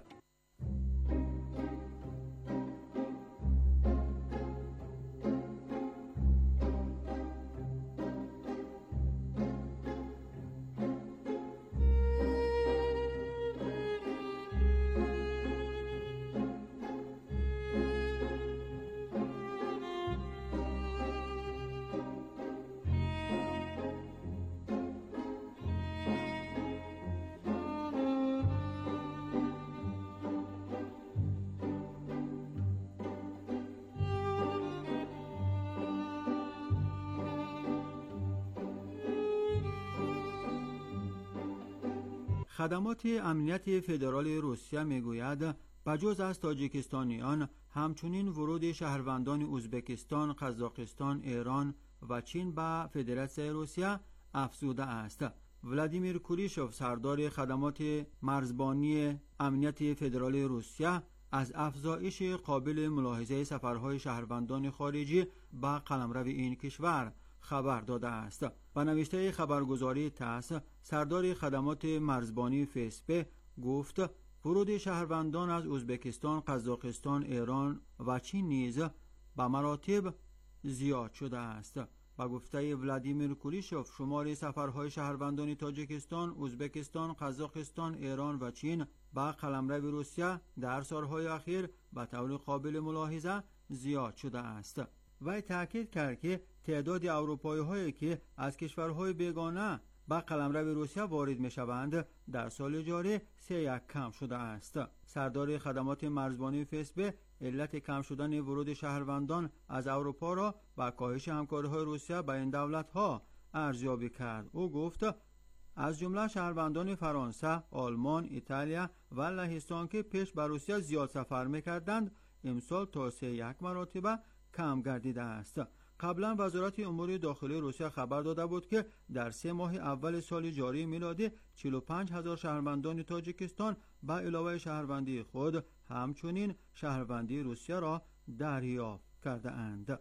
خدمات امنیت فدرال روسیه میگوید بجز از تاجیکستانیان همچنین ورود شهروندان ازبکستان، قزاقستان، ایران و چین به فدراسیون روسیه افزوده است. ولادیمیر کولیشوف سردار خدمات مرزبانی امنیت فدرال روسیه از افزایش قابل ملاحظه سفرهای شهروندان خارجی به قلمرو این کشور خبر داده است. با نوشته خبرگزاری تاس، سردار خدمات مرزبانی فسپ گفت ورود شهروندان از ازبکستان، قزاقستان، ایران و چین نیز به مراتب زیاد شده است. با گفته ولادیمیر کولیشوف شمار سفرهای شهروندان تاجیکستان، ازبکستان، قزاقستان، ایران و چین به قلمرو روسیه در سالهای اخیر به طور قابل ملاحظه زیاد شده است. وی تاکید کرد که تعداد اروپایی هایی که از کشورهای بیگانه به قلمرو روسیه وارد می شوند در سال جاری 3 کم شده است. سردار خدمات مرزبانی فسب علت کم شدن ورود شهروندان از اروپا را با کاهش همکاری‌های روسیه با این دولت‌ها ارزیابی کرد. او گفت از جمله شهروندان فرانسه، آلمان، ایتالیا و لهستان که پیش به روسیه زیاد سفر می‌کردند امسال تا 3 مرتبه کم گردیده است. قبلا وزارت امور داخلی روسیه خبر داده بود که در 3 ماه اول سال جاری میلادی 45,000 شهروندان تاجیکستان به علاوه شهروندی خود همچنین شهروندی روسیه را دریافت کرده اند.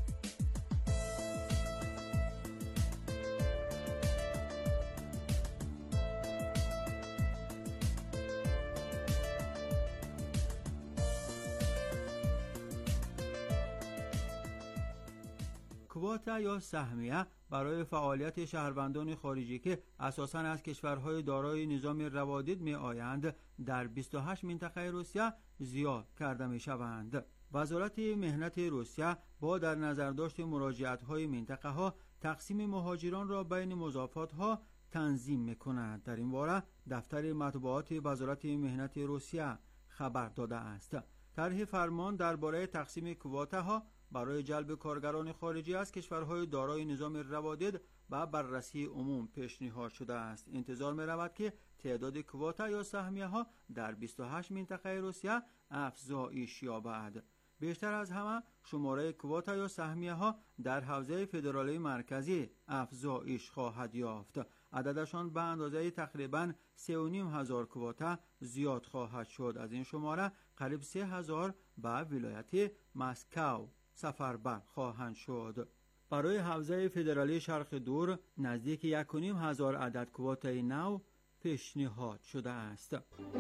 کواتا یا سهمیه برای فعالیت شهروندان خارجی که اساساً از کشورهای دارای نظام روادید می آیند در 28 منطقه روسیه زیاد کرده می شوند. وزارت مهنت روسیه با در نظر داشت مراجعت‌های منطقه ها تقسیم مهاجران را بین مضافات ها تنظیم می کند. در این باره دفتر مطبوعات وزارت مهنت روسیه خبر داده است. طرح فرمان درباره تقسیم کوتاها برای جلب کارگران خارجی از کشورهای دارای نظام روادید و بررسی عموم پیشنهاد شده است. انتظار می رود که تعداد کوتا یا سهمیه ها در 28 منطقه روسیه افزایش یابد. بیشتر از همه شماره کوتا یا سهمیه ها در حوزه فدرالی مرکزی افزایش خواهد یافت. عددشان به اندازه تقریباً 3,500 کوتا زیاد خواهد شد. از این شماره قریب 3,000 به ولایت مسکو سفربر خواهند شد. برای حوزه فدرالی شرق دور نزدیک 1,500 عدد کوتای نو پیشنهاد شده است.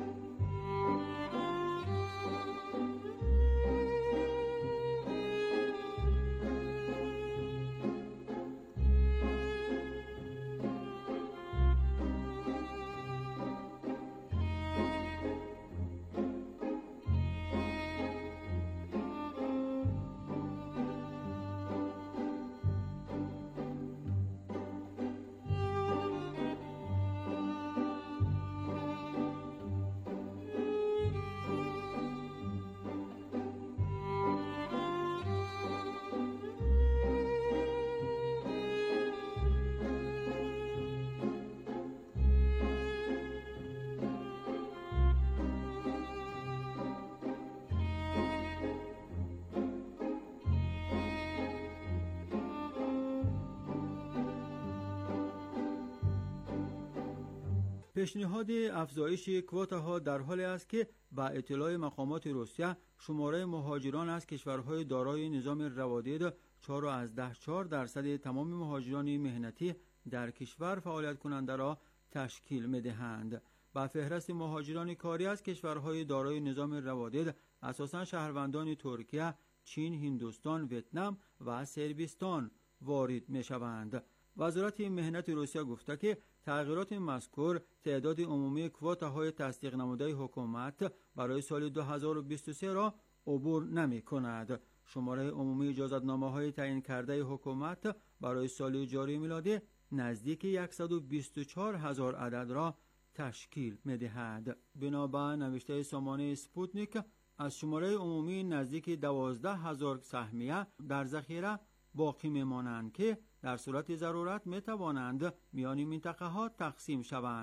پیشنهاد افزایش کوتاها در حالی است که با اطلاع مقامات روسیه شماره مهاجران از کشورهای دارای نظام روادید 4.4% تمام مهاجران مهنتی در کشور فعالیت کننده را تشکیل می‌دهند. با فهرست مهاجران کاری از کشورهای دارای نظام روادید اساساً شهروندان ترکیه، چین، هندوستان، ویتنام و صربستان وارد می‌شوند. وزارت مهنت روسیه گفته که تغییرات مذکور تعداد عمومی کوتاهای تصدیق نموده حکومت برای سال 2023 را عبور نمی کند. شماره عمومی اجازتنامه‌های تعیین کرده حکومت برای سال جاری میلادی نزدیک 124,000 عدد را تشکیل می دهد. بنابر نوشته سامانه سپوتنیک از شماره عمومی نزدیک 12,000 سهمیه در ذخیره باقی میمانند که در صورت ضرورت می توانند میان منطقه ها تقسیم شوند.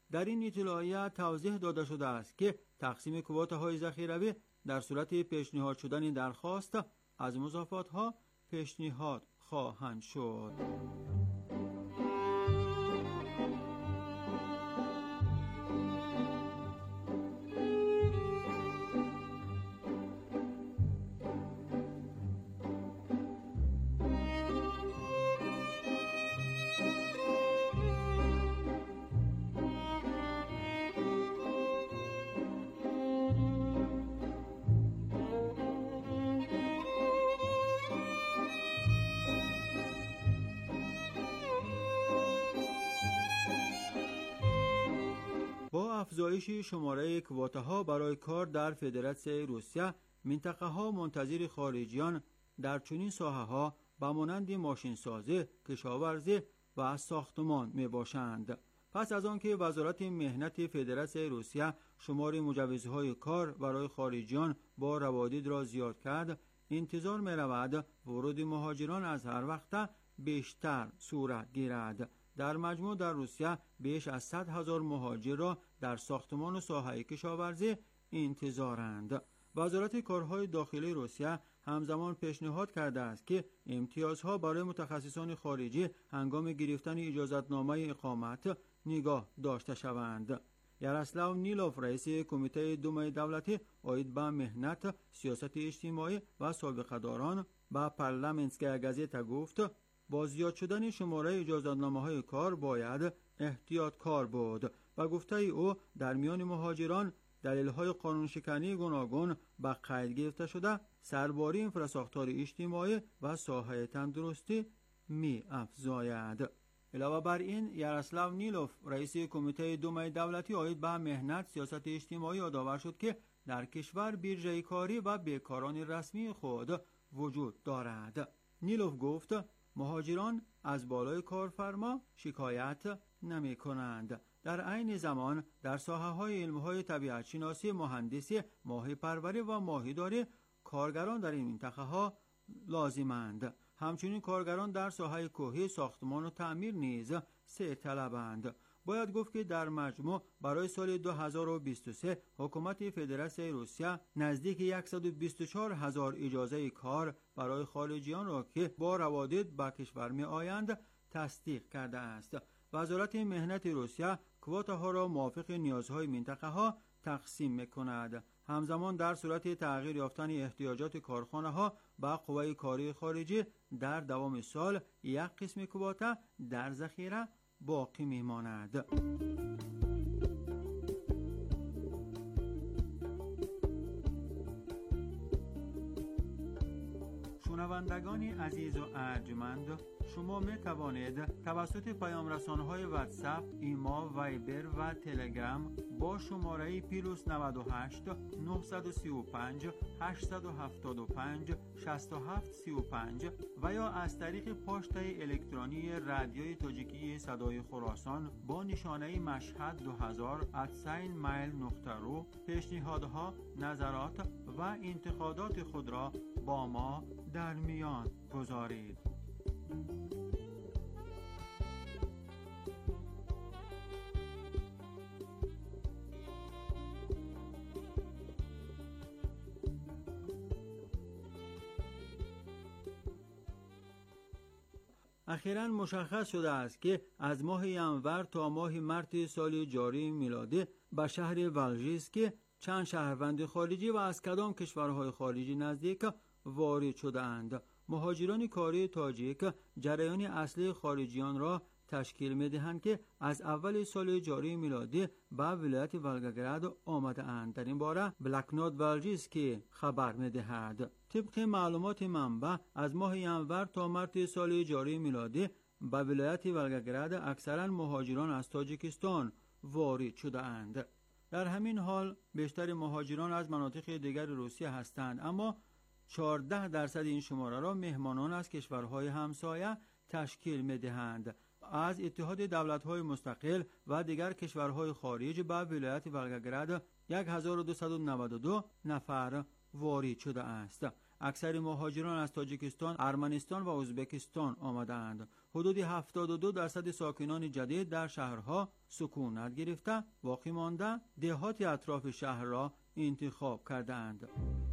در این اطلاعیه توضیح داده شده است که تقسیم کوتاهای ذخیروی در صورت پیشنهاد شدن درخواست از مضافات‌ها پیشنهاد خواهند شد. افزایش شماره کوتاها برای کار در فدراسیون روسیه، منطقه‌ها منتظر خارجیان در چنین ساحه‌ها به مانند ماشینسازی، کشاورزی و ساختمان میباشند. پس از آنکه وزارت مهنت فدراسیون روسیه شمار مجوزهای کار برای خارجیان با روادید را زیاد کرد، انتظار می‌رود ورود مهاجران از هر وقت بیشتر صورت گیرد. در مجموع در روسیه بیش از 100,000 مهاجر را در ساختمان و ساحه کشاورزی انتظارند. وزارت کارهای داخلی روسیه همزمان پیشنهاد کرده است که امتیازها برای متخصصان خارجی هنگام گرفتن اجازتنامه اقامت نگاه داشته شوند. یاراسلاو نیلوف رئیس کمیته دومای دولتی عاید به مهنت، سیاست اجتماعی و سابقه داران به پارلمنتسکیا گازета گفت با زیاد شدن شماره اجازتنامه‌های کار باید احتیاط کار بود و گفته او در میان مهاجران دلیل‌های قانونشکنی گوناگون به قید گرفته شده سرباری انفراساختار اجتماعی و ساحه تندرستی می افزاید. علاوه بر این یاراسلاو نیلوف رئیس کمیته دومای دولتی عاید به مهنت، سیاست اجتماعی یادآور شد که در کشور بیرژه کاری و بیکاران رسمی خود وجود دارد. نیلوف گفت مهاجران از بالای کارفرما شکایت نمی کنند. در عین زمان در ساحه‌های علم‌های طبیعت شناسی، مهندسی، ماهی پروری و ماهیداری کارگران در این منطقه‌ها لازمند. همچنین کارگران در ساحه کوهی، ساختمان و تعمیر نیز سه طلبند. باید گفت که در مجموع برای سال 2023 حکومت فدراسیون روسیه نزدیک 124,000 اجازه کار برای خارجیان را که با روادید به کشور می آیند تصدیق کرده است. وزارت مهنت روسیه کوتاها را موافق نیازهای منطقه ها تقسیم می کند. همزمان در صورت تغییر یافتن احتیاجات کارخانه ها به قوه کاری خارجی در دوام سال یک قسم کوتا در ذخیره باقی میماند. شنوندگان عزیز و ارجمند، شما می توانید توسط پیام رسانه‌های واتساپ، ایما، وایبر و تلگرام با شماره +98 935 875 6735 و یا از طریق پاشته الکترونی رادیوی تاجیکی صدای خراسان با نشانه مشهد 2000 @mail.ru پیشنهادها، نظرات و انتقادات خود را با ما در میان گذارید. اخیراً مشخص شده است که از ماه ینور تا ماه مارس سال جاری میلادی به شهر والژیسک چند شهروند خارجی و از کدام کشورهای خارجی نزدیک وارد شده اند. مهاجران کاری تاجیک جریان اصلی خارجیان را تشکیل می‌دهند که از اول سال جاری میلادی به ولایت ولگگراد آمده اند. در این باره بلک‌نوت والژیسکی خبر می‌دهد. طبق معلومات منبع از ماه ینور تا مارس سال جاری میلادی به ولایت ولگگراد اکثرا مهاجران از تاجیکستان وارد شده اند. در همین حال بیشتر مهاجران از مناطق دیگر روسیه هستند، اما 14% این شماره را مهمانان از کشورهای همسایه تشکیل می‌دهند. از اتحاد دولت‌های مستقل و دیگر کشورهای خارج به ولایت ولگگراد 1292 نفر وارد شده است. اکثر مهاجران از تاجیکستان، ارمنستان و ازبکستان آمدند. حدود 72% ساکنان جدید در شهرها سکونت گرفته، باقی مانده دهات اطراف شهر را انتخاب کردند.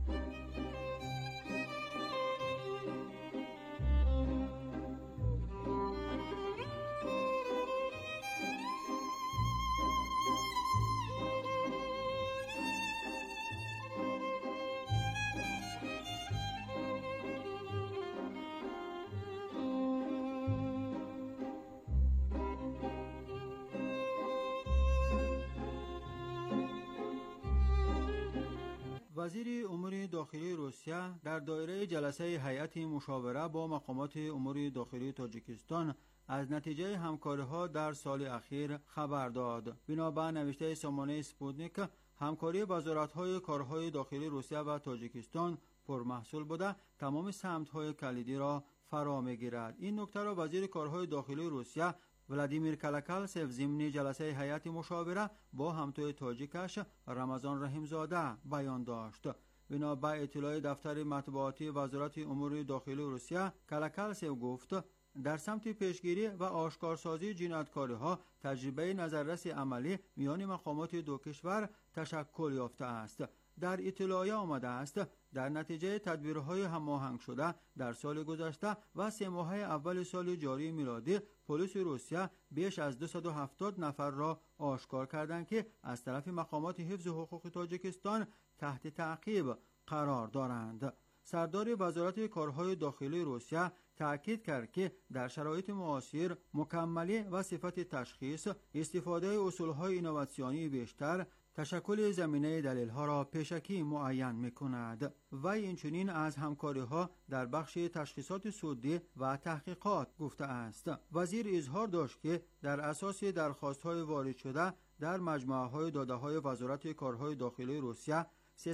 وزیر امور داخلی روسیه در دایره جلسه هیئت مشاوره با مقامات امور داخلی تاجیکستان از نتیجه همکاری‌ها در سال اخیر خبر داد. بنابر نوشته سامانه سپوتنیک، همکاری وزارت‌های کارهای داخلی روسیه و تاجیکستان پرمحصول بوده، تمام سمت‌های کلیدی را فرا می‌گیرد. این نکته را وزیر کارهای داخلی روسیه ولادیمیر کلکالسف ضمن جلسه هیئت مشاوره با همتای تاجیکش رمضان رحیمزاده بیان داشت. بنابر اطلاع دفتر مطبوعاتی وزارت امور داخلی روسیه، کلکالسف گفت در سمت پیشگیری و آشکارسازی جنایتکاری‌ها تجربه نظررس عملی میان مقامات دو کشور تشکل یافته است. در اطلاعیه آمده است در نتیجه تدبیرهای هماهنگ شده در سال گذشته و 3 ماه اول سال جاری میلادی، پلیس روسیه بیش از 270 نفر را آشکار کردند که از طرف مقامات حفظ حقوق تاجیکستان تحت تعقیب قرار دارند. سردار وزارت کارهای داخلی روسیه تأکید کرد که در شرایط معاصر مکملی و صفت تشخیص، استفاده اصولهای اینواسیونی بیشتر، تشکل زمینه دلیل‌ها را پیشکی معین می‌کند. و اینچنین از همکاری‌ها در بخش تشخیصات سودی و تحقیقات گفته است. وزیر اظهار داشت که در اساس درخواست‌های وارد شده در مجموعه‌های داده‌های وزارت کارهای داخلی روسیه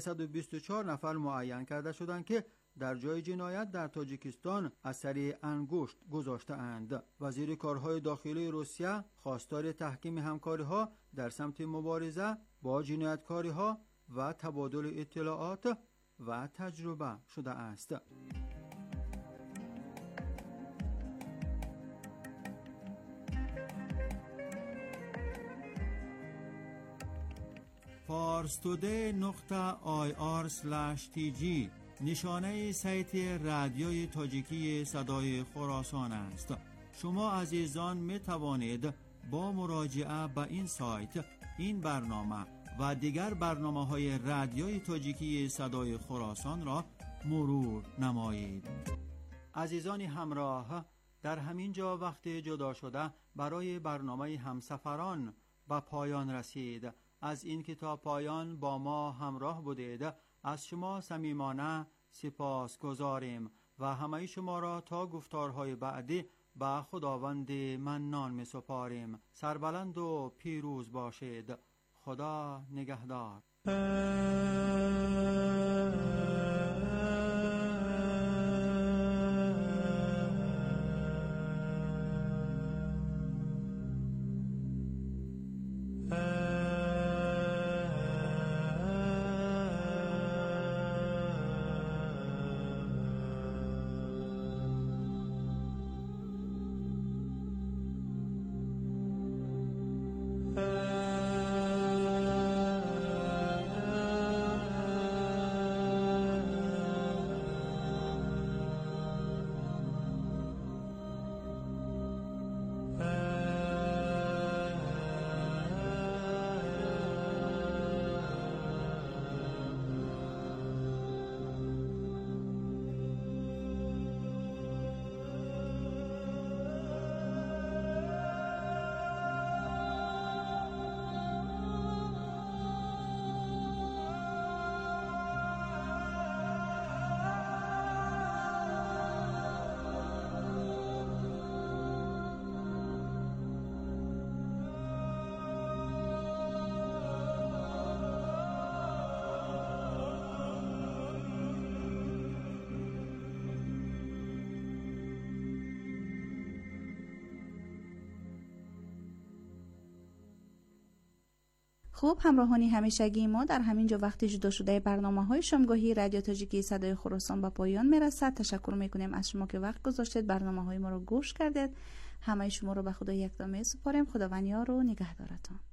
324 نفر معین کرده شدند که در جای جنایت در تاجیکستان اثری انگشت گذاشته اند. وزیر کارهای داخلی روسیه خواستار تحکیم همکاری‌ها در سمت مبارزه با جنایتکاری‌ها و تبادل اطلاعات و تجربه شده است. parstoday.ir/tg نشانه سایت رادیوی تاجیکی صدای خراسان است. شما عزیزان می توانید با مراجعه به این سایت این برنامه و دیگر برنامه‌های رادیوی تاجیکی صدای خراسان را مرور نمایید. عزیزان همراه، در همین جا وقت جدا شده برای برنامه همسفران به پایان رسید. از این که تا پایان با ما همراه بودید از شما صمیمانه سپاس گذاریم و همه شما را تا گفتارهای بعدی به خداوند منان می سپاریم. سربلند و پیروز باشید. خدا نگهدار. خب همراهانی همیشگی ما در همینجا وقتی جدا شده برنامه‌های شامگاهی رادیو تاجیکی صدای خراسان به پایان میرسد. تشکر میکنیم از شما که وقت گذاشتید برنامه‌های ما رو گوش کردید. همه شما رو به خدا یکتا میسپاریم. خداوند یار و نگهدارتان.